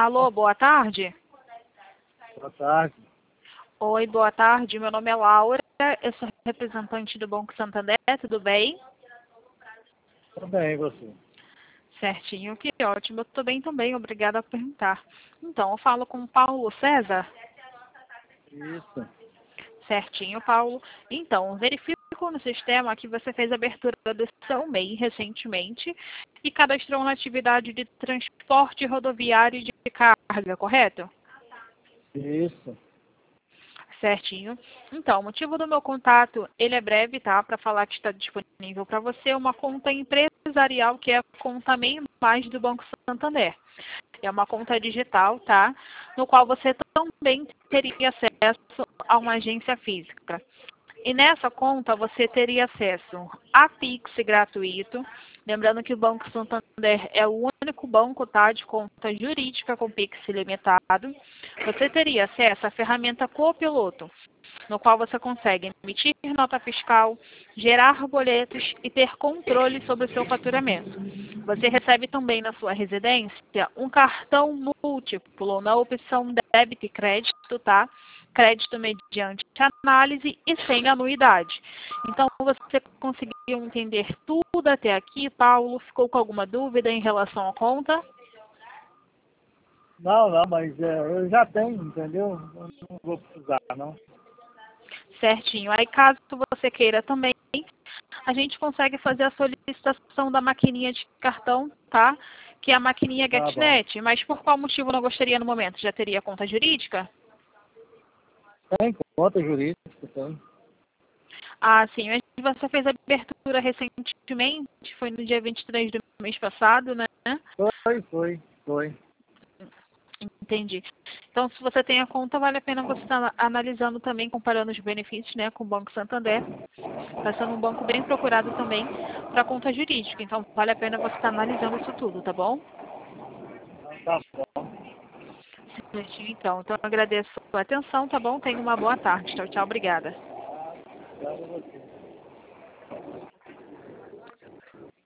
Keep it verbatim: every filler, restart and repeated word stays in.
Alô, boa tarde. Boa tarde. Oi, boa tarde. Meu nome é Laura. Eu sou representante do Banco Santander. Tudo bem? Tudo bem, e você? Certinho, que ótimo. Eu estou bem também. Obrigada por perguntar. Então, eu falo com o Paulo César. Isso. Certinho, Paulo. Então, verifico no sistema que você fez a abertura do seu M E I recentemente e cadastrou na atividade de transporte rodoviário de carga, correto? Isso. Certinho. Então, o motivo do meu contato, ele é breve, tá? Para falar que está disponível para você uma conta empresarial, que é a conta Meio Mais do Banco Santander. É uma conta digital, tá? No qual você também teria acesso a uma agência física. E nessa conta você teria acesso a Pix gratuito. Lembrando que o Banco Santander é o único banco, tá, de conta jurídica com Pix ilimitado. Você teria acesso à ferramenta Copiloto, no qual você consegue emitir nota fiscal, gerar boletos e ter controle sobre o seu faturamento. Você recebe também na sua residência um cartão múltiplo na opção débito e crédito, tá? Crédito mediante análise e sem anuidade. Então, você conseguiu entender tudo até aqui, Paulo? Ficou com alguma dúvida em relação à conta? Não, não, mas é, eu já tenho, entendeu? Eu não vou precisar, não. Certinho. Aí, caso você queira também, a gente consegue fazer a solicitação da maquininha de cartão, tá? Que é a maquininha Tá bom. GetNet. Mas por qual motivo não gostaria no momento? Já teria conta jurídica? Tem conta jurídica, tem. Ah, sim. Mas você fez a abertura recentemente, foi no dia vinte e três do mês passado, né? Foi, foi, foi. Entendi. Então, se você tem a conta, vale a pena você estar analisando também, comparando os benefícios, né, com o Banco Santander. Está sendo um banco bem procurado também para conta jurídica. Então, vale a pena você estar analisando isso tudo, tá bom? Tá bom. Certinho, então. Então, eu agradeço a sua atenção, tá bom? Tenha uma boa tarde. Tchau, tchau. Obrigada. Obrigado a você.